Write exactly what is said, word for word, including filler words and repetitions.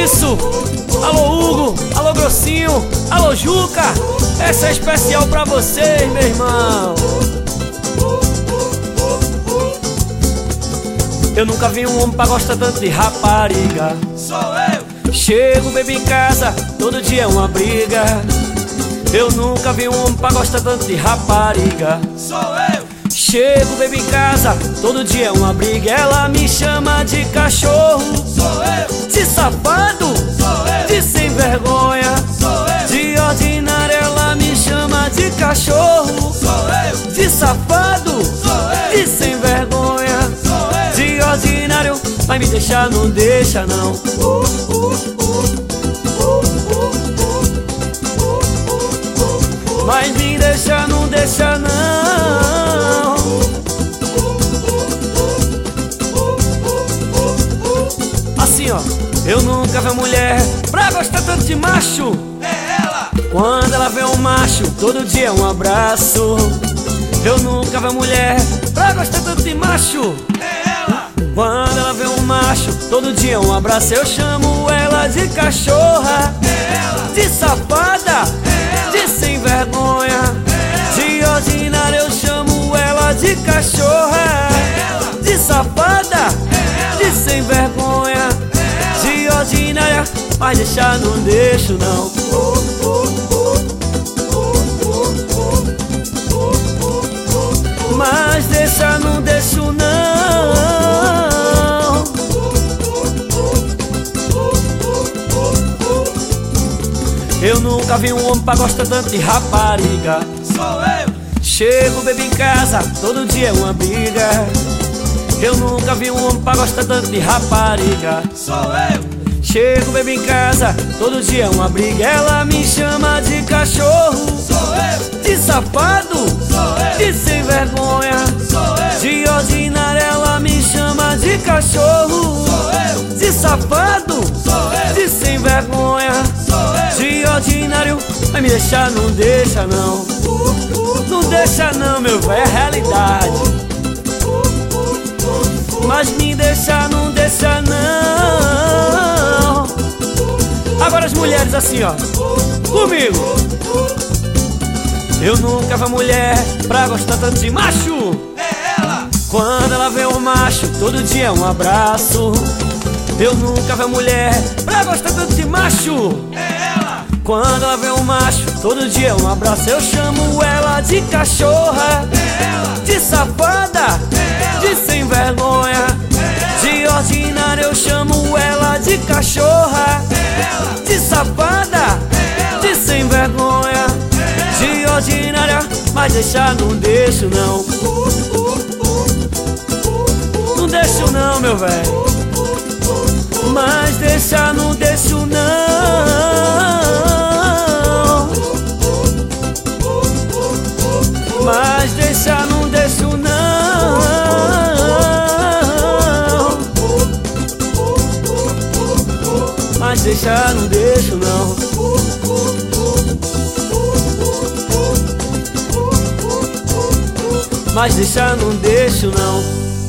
isso. Alô Hugo, alô Grossinho, alô Juca. Essa é especial pra vocês, meu irmão. Eu nunca vi um homem pra gostar tanto de rapariga. Sou eu. Chego, bebo em casa, todo dia é uma briga. Eu nunca vi um homem pra gostar tanto de rapariga. Sou eu. Chego, bebo em casa, todo dia é uma briga. Ela me chama de cachorro. Sou eu. De safado. Sou eu. De sem vergonha. Sou eu. De ordinária ela me chama de cachorro. Sou eu. De safado. Sou eu. De sem vergonha. Sou eu. De ordinário, vai me deixar, não deixa não. Uh, uh, uh. Mas me deixa, não deixa não. Assim ó, eu nunca vi mulher pra gostar tanto de macho. É ela. Quando ela vê um macho, todo dia é um abraço. Eu nunca vi mulher pra gostar tanto de macho. É ela. Quando ela vê um macho, todo dia é um abraço. Eu chamo ela de cachorra. É ela. De safada. É ela. De sem vergonha. De ordinária eu chamo ela de cachorra. De safada. De sem vergonha. De ordinária, mas deixar não deixo não. Mas deixar não deixo não. Eu nunca vi um homem pra gostar tanto de rapariga. Sou eu. Chego, bebo em casa, todo dia é uma briga. Eu nunca vi um homem pra gostar tanto de rapariga. Sou eu. Chego, bebo em casa, todo dia é uma briga. Ela me chama de cachorro. Sou eu. De safado. Sou eu. De sem vergonha. Sou eu. De ordinária ela me chama de cachorro. Sou eu. De safado. Sou eu. De sem vergonha. Sou eu. De ordinário, vai me deixar, não deixa não. Uh, uh. Não deixa não, meu velho, é realidade. Mas me deixa, não deixa não. Agora as mulheres assim ó, comigo. Eu nunca vi mulher pra gostar tanto de macho. É ela. Quando ela vê um macho, todo dia é um abraço. Eu nunca vi mulher pra gostar tanto de macho. É ela. Quando ela vê um macho, todo dia é um abraço. Eu chamo ela de cachorra. É ela. De safada. É ela. De sem vergonha. De ordinária eu chamo ela de cachorra. É ela. De safada. É ela. De sem vergonha. De ordinária, mas deixar não deixo não. Não deixo não, meu velho. Mas deixar não deixo não. Mas deixar não deixo não. Mas deixar não deixo não. Mas deixar não deixo não.